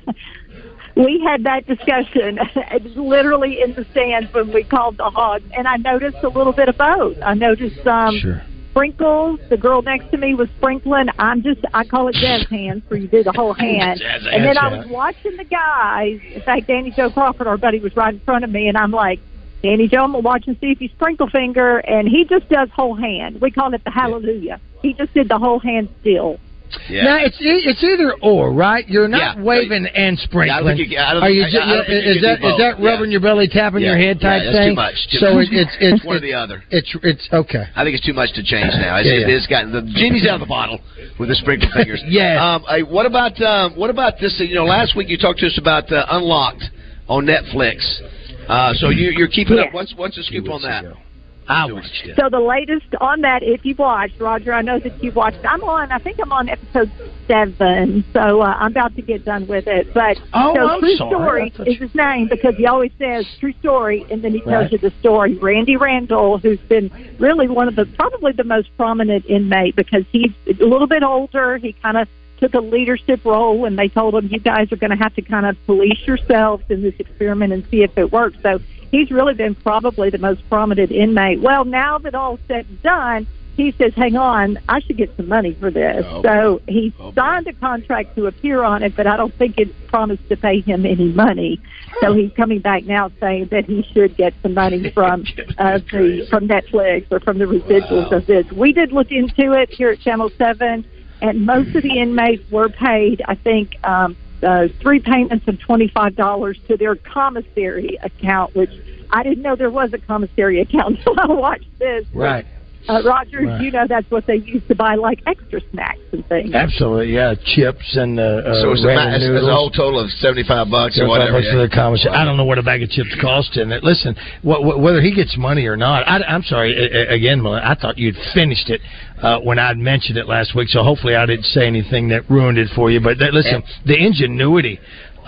S15: We had that discussion literally in the stands when we called the Hogs, and I noticed a little bit of both. I noticed sprinkles. The girl next to me was sprinkling. I call it jazz hands, where you do the whole hand. And then I was watching the guys. In fact, Danny Joe Crawford, our buddy, was right in front of me, and I'm like, Danny Joe, I'm going to watch and see if you sprinkle finger, and he just does whole hand. We call it the hallelujah. He just did the whole hand still.
S7: Yeah. Now it's either or, right? You're not waving and sprinkling. Is that rubbing your belly, tapping your head type thing?
S5: That's too much.
S7: So
S5: it's one or the other.
S7: It's okay.
S5: I think it's too much to change now. It's gotten the genie's out of the bottle with the sprinkle fingers. What about this? Last week you talked to us about Unlocked on Netflix. So you're keeping up. What's the scoop on that?
S7: I watched it.
S15: So the latest on that, if you've watched, Roger, I know that you've watched. I think I'm on episode 7, so I'm about to get done with it. But True Story is his name because he always says True Story, and then he tells you the story. Randy Randall, who's been really probably the most prominent inmate because he's a little bit older. He kind of took a leadership role, and they told him, you guys are going to have to kind of police yourselves in this experiment and see if it works. So he's really been probably the most prominent inmate. Well, now that all's said and done, he says, hang on, I should get some money for this. So he signed a contract to appear on it, but I don't think it promised to pay him any money. So he's coming back now saying that he should get some money from Netflix or from the residuals of this. We did look into it here at Channel 7, and most of the inmates were paid, I think, 3 payments of $25 to their commissary account, which I didn't know there was a commissary account until I watched this.
S7: Right.
S15: Roger, you know that's what they used to buy, like extra snacks and things.
S7: Absolutely, yeah, chips and
S5: so it's a whole total of $75 or whatever.
S7: For the commissary. I don't know what a bag of chips cost. And listen, whether he gets money or not, I'm sorry. Again, I thought you'd finished it when I'd mentioned it last week, so hopefully I didn't say anything that ruined it for you. But listen, the ingenuity.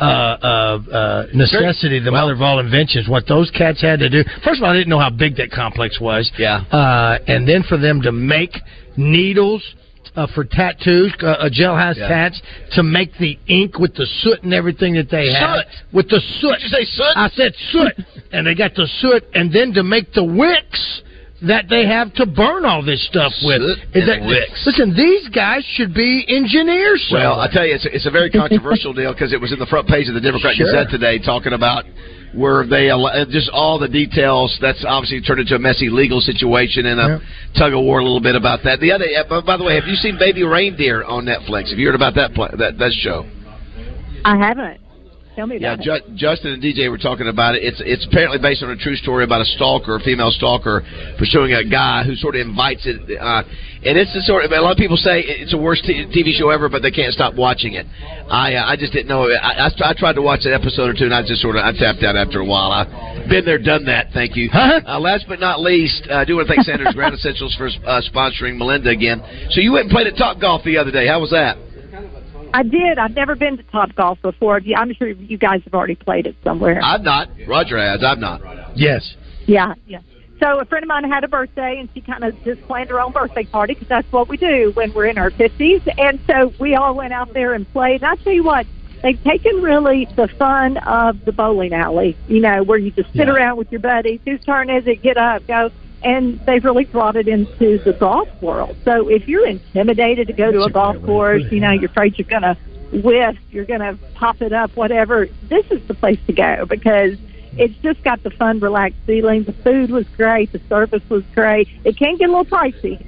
S7: Necessity, the mother of all inventions, what those cats had to do. First of all, I didn't know how big that complex was.
S5: Yeah.
S7: And then for them to make needles for tattoos, jailhouse tats, to make the ink with the soot and everything that they had. With the soot.
S5: Did you say soot?
S7: I said soot. And they got the soot, and then to make the wicks that they have to burn all this stuff with. Listen, these guys should be engineers. So.
S5: Well, I tell you, it's a very controversial deal because it was in the front page of the Democrat Gazette today talking about where they just all the details. That's obviously turned into a messy legal situation and a tug of war a little bit about that. The other, by the way, have you seen Baby Reindeer on Netflix? Have you heard about that show?
S15: I haven't. Tell me about it.
S5: Justin and DJ were talking about it. It's apparently based on a true story about a female stalker, pursuing a guy who sort of invites it. And it's the sort of, a lot of people say it's the worst TV show ever, but they can't stop watching it. I just didn't know. I tried to watch an episode or two, and I tapped out after a while. I've been there, done that. Thank you. Last but not least, I do want to thank Sanders Ground Essentials for sponsoring Melinda again. So you went and played at Top Golf the other day. How was that?
S15: I did. I've never been to Top Golf before. I'm sure you guys have already played it somewhere.
S5: I've not. Roger has. I've not.
S7: Yes.
S15: Yeah. So a friend of mine had a birthday, and she kind of just planned her own birthday party because that's what we do when we're in our 50s. And so we all went out there and played. And I tell you what, they've taken really the fun of the bowling alley, where you just sit around with your buddies. Whose turn is it? Get up, go. And they've really brought it into the golf world. So if you're intimidated to go to a golf course, you're afraid you're going to whiff, you're going to pop it up, whatever, this is the place to go because it's just got the fun, relaxed feeling. The food was great. The service was great. It can get a little pricey.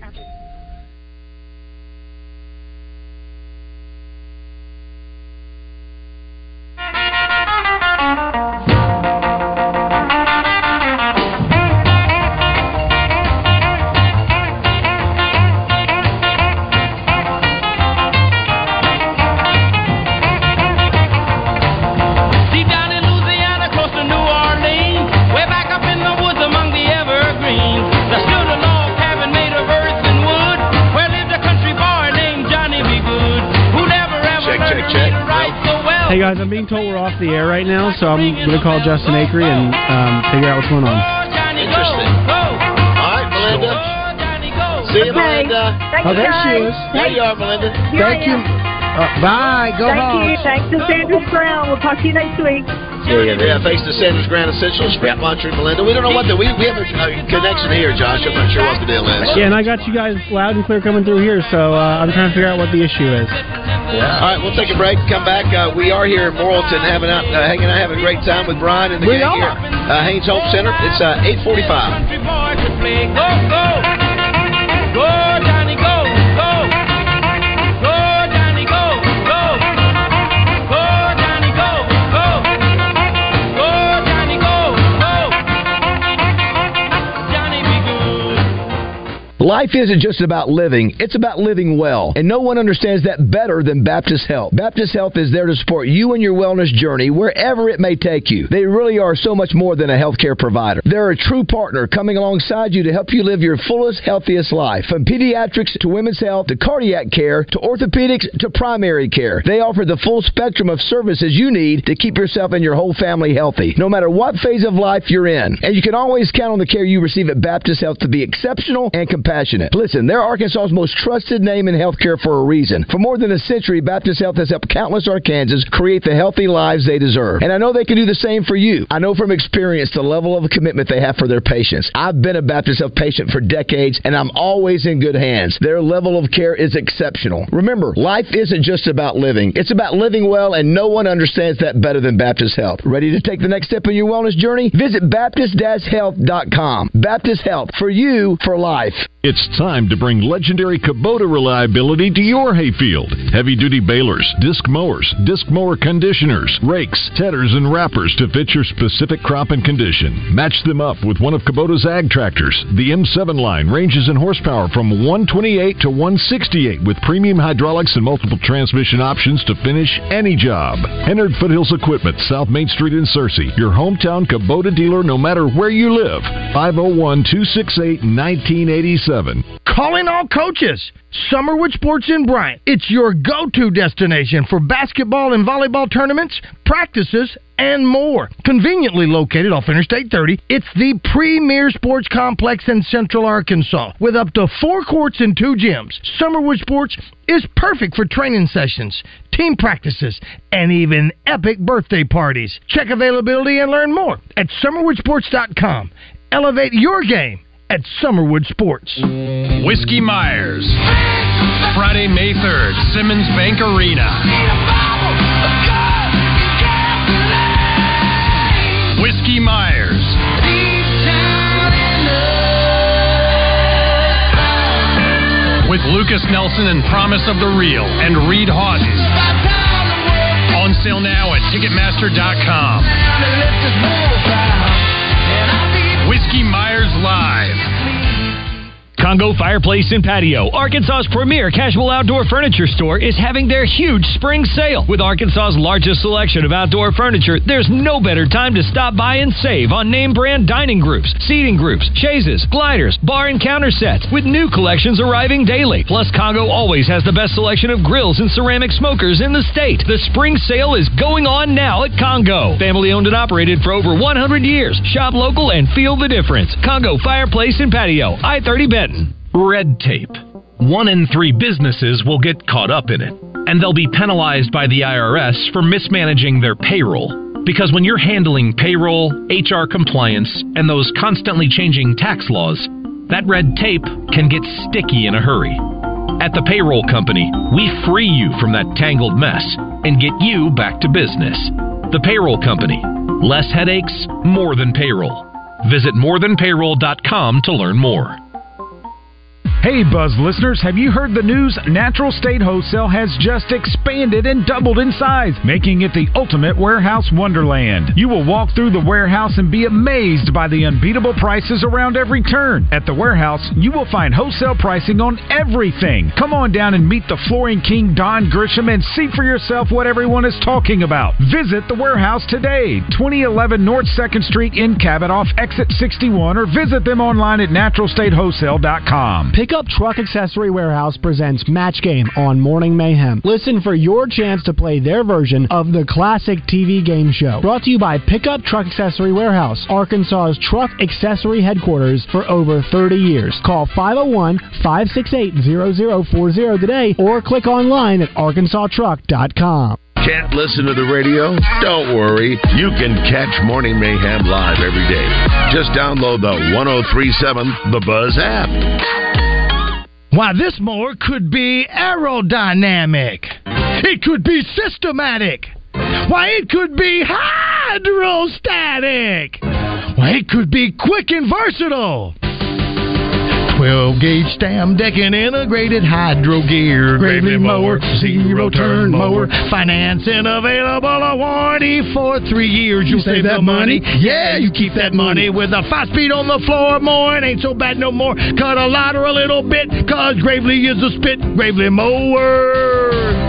S16: Hey guys, I'm being told we're off the air right now, so I'm going to call Justin Acree and figure out what's going on.
S5: Interesting. All right, Melinda. See you, Melinda.
S7: There she is.
S5: There you are, Melinda.
S7: Thank you. Bye. Go home.
S15: Thank you. Thanks to Sanders Ground. We'll talk to you next week.
S5: Yeah, thanks to Sanders Ground Essentials for sponsoring Melinda. We don't know what we have a connection here, Josh. I'm not sure what the deal is.
S16: Yeah, and I got you guys loud and clear coming through here, so I'm trying to figure out what the issue is.
S5: Yeah. All right, we'll take a break. Come back. We are here in Morrilton, hanging out, having a great time with Brian and the gang here. Haynes Hope Center. It's 8:45.
S9: Go, Johnny, go, go. Go, Johnny, go, go. Go, Johnny, go, go. Go, Johnny, go, go. Johnny be good.
S13: Life isn't just about living, it's about living well. And no one understands that better than Baptist Health. Baptist Health is there to support you and your wellness journey wherever it may take you. They really are so much more than a healthcare provider. They're a true partner coming alongside you to help you live your fullest, healthiest life. From pediatrics to women's health to cardiac care to orthopedics to primary care. They offer the full spectrum of services you need to keep yourself and your whole family healthy, no matter what phase of life you're in. And you can always count on the care you receive at Baptist Health to be exceptional and compassionate. Listen, they're Arkansas's most trusted name in healthcare for a reason. For more than a century, Baptist Health has helped countless Arkansans create the healthy lives they deserve. And I know they can do the same for you. I know from experience the level of commitment they have for their patients. I've been a Baptist Health patient for decades, and I'm always in good hands. Their level of care is exceptional. Remember, life isn't just about living. It's about living well, and no one understands that better than Baptist Health. Ready to take the next step in your wellness journey? Visit Baptist-Health.com. Baptist Health, for you, for life.
S12: It's time to bring legendary Kubota reliability to your hayfield. Heavy-duty balers, disc mowers, disc mower conditioners, rakes, tedders, and wrappers to fit your specific crop and condition. Match them up with one of Kubota's ag tractors. The M7 line ranges in horsepower from 128 to 168 with premium hydraulics and multiple transmission options to finish any job. Hennard Foothills Equipment, South Main Street in Searcy. Your hometown Kubota dealer no matter where you live. 501-268-1987.
S7: Calling all coaches. Summerwood Sports in Bryant. It's your go-to destination for basketball and volleyball tournaments, practices, and more. Conveniently located off Interstate 30, it's the premier sports complex in Central Arkansas with up to 4 courts and 2 gyms. Summerwood Sports is perfect for training sessions, team practices, and even epic birthday parties. Check availability and learn more at summerwoodsports.com. Elevate your game at Summerwood Sports.
S17: Whiskey Myers, Friday, May 3rd, Simmons Bank Arena. Whiskey Myers. With Lucas Nelson and Promise of the Real and Reed Houghton. On sale now at Ticketmaster.com. Whiskey Myers Live.
S18: Congo Fireplace and Patio, Arkansas's premier casual outdoor furniture store, is having their huge spring sale. With Arkansas's largest selection of outdoor furniture, there's no better time to stop by and save on name brand dining groups, seating groups, chaises, gliders, bar and counter sets, with new collections arriving daily. Plus, Congo always has the best selection of grills and ceramic smokers in the state. The spring sale is going on now at Congo. Family owned and operated for over 100 years. Shop local and feel the difference. Congo Fireplace and Patio, I-30 Benton.
S11: Red tape. 1 in 3 businesses will get caught up in it, and they'll be penalized by the IRS for mismanaging their payroll. Because when you're handling payroll, HR compliance, and those constantly changing tax laws, that red tape can get sticky in a hurry. At the Payroll Company, we free you from that tangled mess and get you back to business. The Payroll Company. Less headaches, more than payroll. Visit morethanpayroll.com to learn more.
S19: Hey, Buzz listeners, have you heard the news? Natural State Wholesale has just expanded and doubled in size, making it the ultimate warehouse wonderland. You will walk through the warehouse and be amazed by the unbeatable prices around every turn. At the warehouse, you will find wholesale pricing on everything. Come on down and meet the flooring king, Don Grisham, and see for yourself what everyone is talking about. Visit the warehouse today, 2011 North 2nd Street in Cabot off exit 61, or visit them online at naturalstatewholesale.com.
S10: Pickup Truck Accessory Warehouse presents Match Game on Morning Mayhem. Listen for your chance to play their version of the classic TV game show. Brought to you by Pickup Truck Accessory Warehouse, Arkansas's truck accessory headquarters for over 30 years. Call 501-568-0040 today or click online at arkansastruck.com.
S1: Can't listen to the radio? Don't worry. You can catch Morning Mayhem live every day. Just download the 103.7 The Buzz app.
S7: Why, this mower could be aerodynamic. It could be systematic. Why, it could be hydrostatic. Why, it could be quick and versatile. 12-gauge stam decking integrated hydro gear. Gravely mower, zero-turn mower. Financing available, a warranty for 3 years. You'll save that money. Yeah, you keep that money with a 5-speed on the floor. More, it ain't so bad no more. Cut a lot or a little bit, cause Gravely is a spit. Gravely mower.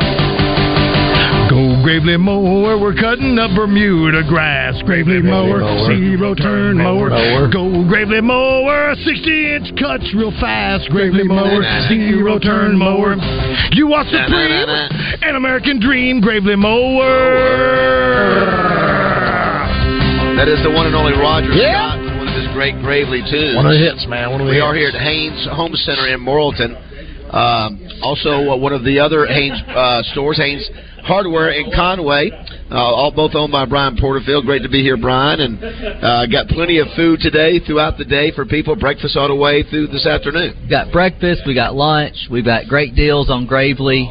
S7: Go Gravely mower, we're cutting up Bermuda grass. Gravely mower, zero-turn mower. Go Gravely mower, 60-inch cuts real fast. Gravely mower, zero-turn mower. You want Supreme, an American dream. Gravely mower.
S5: That is the one and only Roger Scott, one of his great Gravely tunes.
S7: One of the hits, man.
S5: We are here at Haynes Home Center in Morrilton. Also, one of the other Haynes stores, Haynes Hardware in Conway, both owned by Brian Porterfield. Great to be here, Brian. And got plenty of food today, throughout the day for people. Breakfast all the way through this afternoon.
S6: We got breakfast, we got lunch, we've got great deals on Gravely.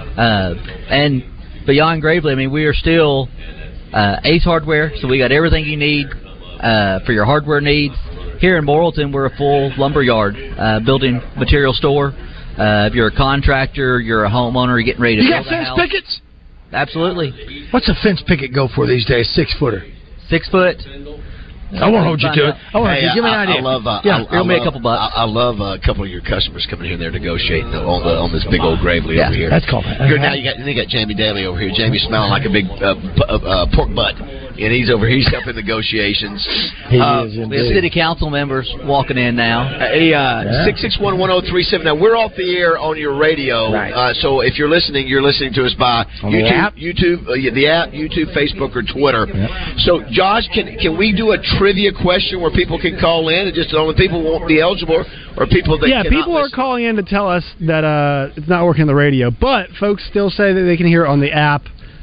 S6: And beyond Gravely, I mean, we are still Ace Hardware, so we got everything you need for your hardware needs. Here in Morrilton, we're a full lumber yard, building material store. If you're a contractor, you're a homeowner, you're getting ready to build a house.
S7: You got fence pickets?
S6: Absolutely.
S7: What's a fence picket go for these days? 6-footer.
S6: 6 foot.
S7: I won't hold you to it. I want to give me an idea.
S6: It'll make a couple bucks.
S5: I love a couple of your customers coming here and they're negotiating on this big old Gravely over here.
S7: That's called.
S5: Now you got Jamie Daly over here. Jamie's smelling like a big pork butt, and he's over here. He's helping negotiations.
S6: We have city council members walking in now.
S5: 661-1037. Now we're off the air on your radio,
S6: right.
S5: So if you're listening to us by YouTube, the app, YouTube, Facebook, or Twitter.
S7: Yeah.
S5: So Josh, can we do a trivia question where people can call in and just only people won't be eligible, or people that cannot
S16: people are calling in to tell us that it's not working on the radio, but folks still say that they can hear it on the app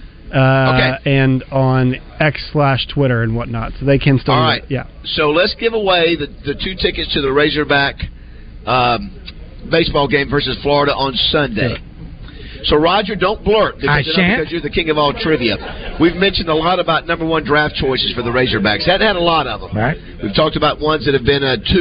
S16: and on X/Twitter and whatnot, so they can still.
S5: All right,
S16: yeah.
S5: So let's give away the 2 tickets to the Razorback baseball game versus Florida on Sunday. So, Roger, don't blurt because you're the king of all trivia. We've mentioned a lot about #1 draft choices for the Razorbacks. Hadn't had a lot of them.
S7: Right.
S5: We've talked about ones that have been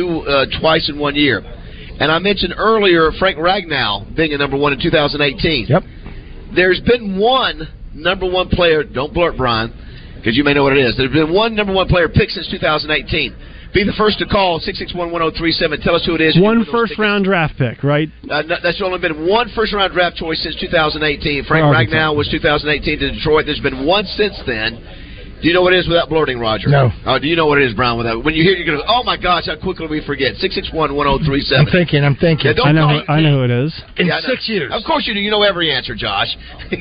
S5: twice in 1 year. And I mentioned earlier Frank Ragnow being a #1 in 2018.
S7: Yep.
S5: There's been one #1 player, don't blurt, Brian, because you may know what it is. There's been one #1 player picked since 2018. Be the first to call, 661-1037. Tell us who it is.
S16: One first-round draft pick, right?
S5: That's only been one first-round draft choice since 2018. Frank Ragnow was 2018 to Detroit. There's been one since then. Do you know what it is without blurting, Roger?
S7: No.
S5: Do you know what it is, Brown? Without when you hear it, you're going to go, oh, my gosh, how quickly we forget. 661-1037.
S7: I'm thinking.
S5: Yeah,
S16: I know who it is.
S7: In 6 years.
S5: Of course you do. You know every answer, Josh.
S7: 6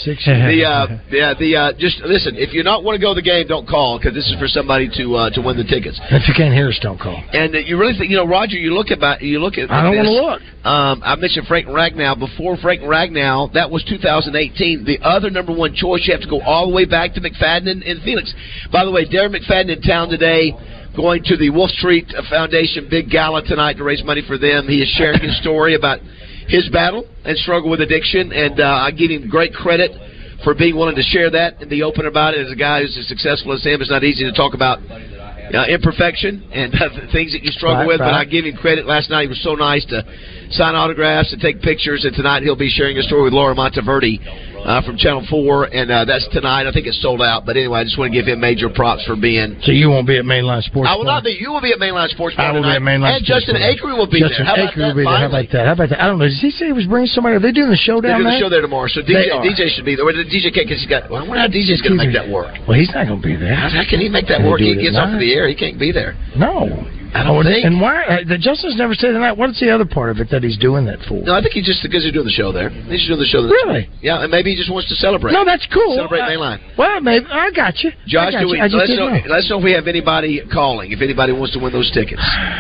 S7: years.
S5: Just listen, if you don't want to go to the game, don't call, because this is for somebody to win the tickets.
S7: If you can't hear us, don't call.
S5: And you really think, Roger, you look at
S7: I don't want to look.
S5: I mentioned Frank Ragnow. Before Frank Ragnow, that was 2018. The other #1 choice, you have to go all the way back to McFadden and Phoenix. By the way, Darren McFadden in town today, going to the Wolf Street Foundation big gala tonight to raise money for them. He is sharing his story about his battle and struggle with addiction, and I give him great credit for being willing to share that and be open about it. As a guy who's as successful as him, it's not easy to talk about imperfection and things that you struggle with, but I give him credit. Last night he was so nice to sign autographs and take pictures, and tonight he'll be sharing a story with Laura Monteverdi from Channel 4, and that's tonight. I think it's sold out, but anyway, I just want to give him major props for being...
S7: So you won't be at Mainline Sports
S5: I will not be. You will be at Mainline Sports
S7: I will
S5: tonight.
S7: Be at Mainline
S5: and
S7: Sports
S5: Justin Acri will be there. How about that?
S7: How about that? I don't know. Does he say he was bringing somebody? Are they doing the show down there?
S5: They're doing the show there tomorrow, so DJ should be there. Well, DJ can't because he's got... Well, I wonder how DJ's going to make that work.
S7: Well, he's not going to be there.
S5: How can he make that work? He gets off of the air. He can't be there.
S7: No.
S5: I don't think.
S7: And why? Justin's never said that. What's the other part of it that he's doing that for?
S5: No, I think he's just because he's doing the show there. He's doing the show there.
S7: Really?
S5: Yeah, and maybe he just wants to celebrate.
S7: No, that's cool.
S5: Celebrate Mainline.
S7: Well, maybe I got you.
S5: Josh, let's know if we have anybody calling. If anybody wants to win those tickets,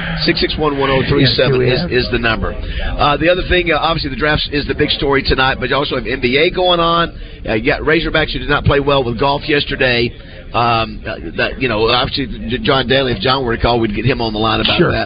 S5: 661-1037 is the number. The other thing, obviously, the draft is the big story tonight, but you also have NBA going on. You got Razorbacks who did not play well with golf yesterday. Obviously, John Daly, if John were to call, we'd get him on the line about that.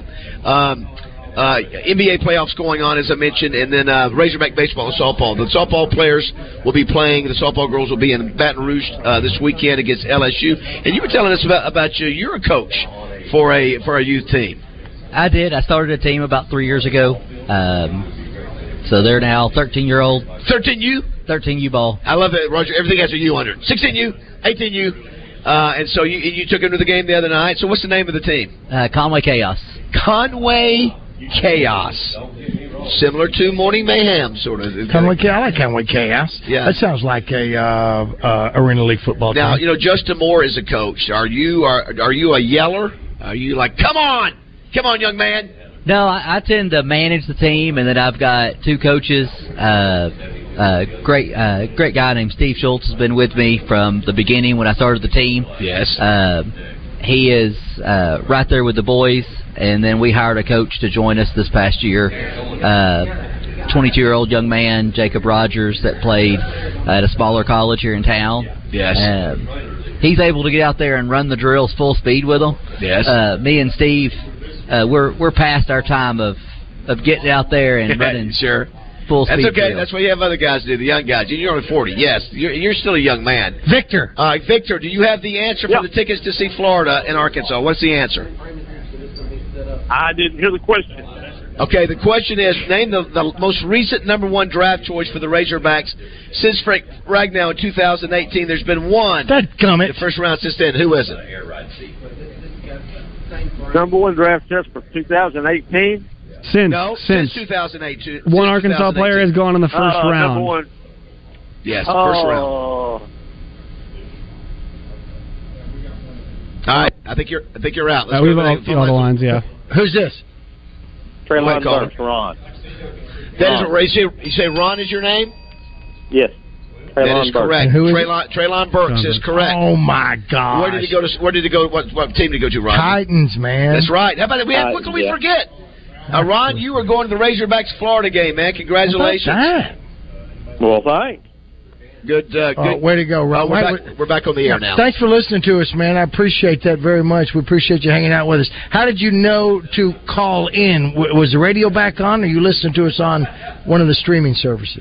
S5: NBA playoffs going on, as I mentioned, and then Razorback baseball and softball. The softball players will be playing. The softball girls will be in Baton Rouge this weekend against LSU. And you were telling us about you're a coach for a youth team.
S6: I did. I started a team about 3 years ago. So they're now 13-year-old.
S5: 13U?
S6: 13U ball.
S5: I love it, Roger. Everything has a U under it. 16U, 18U. And so you took him to the game the other night. So what's the name of the team?
S6: Conway Chaos.
S5: Conway Chaos. Similar to Morning Mayhem, sort of.
S7: Conway Chaos. I like Conway Chaos.
S5: Yeah.
S7: That sounds like a Arena League football team.
S5: Now, you know, Justin Moore is a coach. Are you a yeller? Are you like, come on, young man?
S6: No, I tend to manage the team, and then I've got two coaches. Great guy named Steve Schultz has been with me from the beginning when I started the team.
S5: Yes.
S6: He is right there with the boys, and then we hired a coach to join us this past year. 22-year-old young man, Jacob Rogers, that played at a smaller college here in town.
S5: Yes.
S6: He's able to get out there and run the drills full speed with them.
S5: Yes.
S6: Me and Steve, we're past our time of getting out there and running.
S5: Sure.
S6: Full speed.
S5: That's okay.
S6: drills.
S5: That's what you have other guys do. The young guys. You're only 40. Yes, you're still a young man.
S7: Victor.
S5: All right, Victor. Do you have the answer for the tickets to see Florida in Arkansas? What's the answer?
S20: I didn't hear the question.
S5: Okay, the question is, name the most recent number one draft choice for the Razorbacks since Frank Ragnow in 2018. There's been one.
S7: Dadgummit.
S5: The first round since then. Who is it?
S20: Number one draft test for 2018.
S16: Since
S5: 2008.
S16: One Arkansas player has gone in the first round.
S20: Number one.
S5: Yes, first round. All right, I think you're out. Let's
S16: We've all the lines, yeah.
S7: Who's this?
S20: Treylon Burks, Ron.
S5: That is what you say. Ron is your name?
S20: Yes.
S5: That is correct. Treylon Burks is correct.
S7: Oh my God!
S5: Where did he go to? What team did he go to, Ron?
S7: Titans, man.
S5: That's right. How about it? What can we forget? Ron, you were going to the Razorbacks Florida game, man. Congratulations.
S20: Well, thanks.
S5: Good.
S7: Way to go, Ron.
S5: We're back on the air now.
S7: Thanks for listening to us, man. I appreciate that very much. We appreciate you hanging out with us. How did you know to call in? Was the radio back on, or you listening to us on one of the streaming services?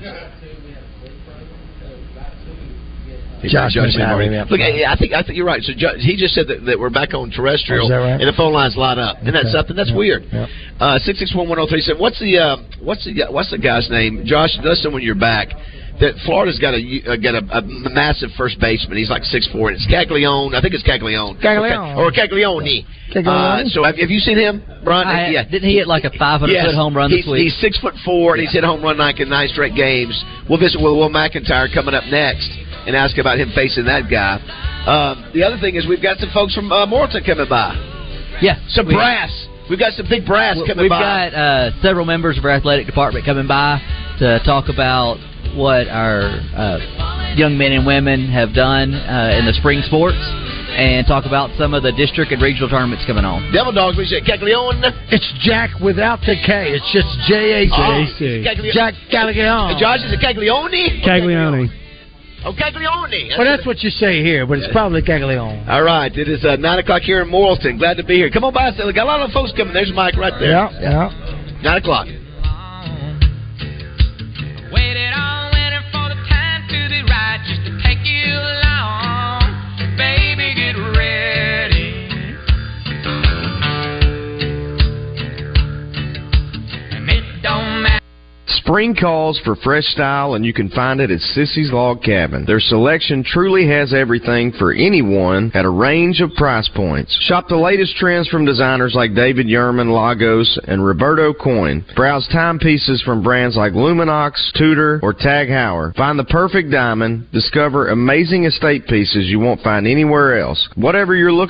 S7: Josh,
S5: Look, I think you're right. So he just said that we're back on terrestrial,
S7: is that right?
S5: and the phone lines light up. Isn't that something? That's weird. 661-1037. What's the guy's name? Josh, listen when you're back. That Florida's got a massive first baseman. He's like 6'4". It's Caglione. I think it's Caglione. Or Caglione. So have you seen him, Brian?
S6: Yeah. Didn't he hit like a 500-foot home run this week?
S5: He's 6'4", and he's hit a home run like in 9 straight games. We'll visit with Will McIntyre coming up next and ask about him facing that guy. The other thing is we've got some folks from Morton coming by.
S6: Yeah.
S5: Some brass. We've got some big brass coming by.
S6: We've got several members of our athletic department coming by to talk about what our young men and women have done in the spring sports and talk about some of the district and regional tournaments coming on.
S5: Devil Dogs, we say Caglione.
S7: It's Jack without the K. It's just J-A-C. Jack Caglione.
S5: Josh, is it Caglione?
S16: Caglione.
S5: Oh, Caglione.
S7: Well, that's what you say here, but it's probably Caglione.
S5: All right. It is 9 o'clock here in Morrilton. Glad to be here. Come on by. We got a lot of folks coming. There's Mike right there.
S7: Yeah.
S5: 9 o'clock.
S9: Waited on waiting for the time to be right just to take you along. Baby, get ready. And it don't matter.
S21: Spring calls for fresh style, and you can find it at Sissy's Log Cabin. Their selection truly has everything for anyone at a range of price points. Shop the latest trends from designers like David Yurman, Lagos, and Roberto Coin. Browse timepieces from brands like Luminox, Tudor, or Tag Heuer. Find the perfect diamond. Discover amazing estate pieces you won't find anywhere else. Whatever you're looking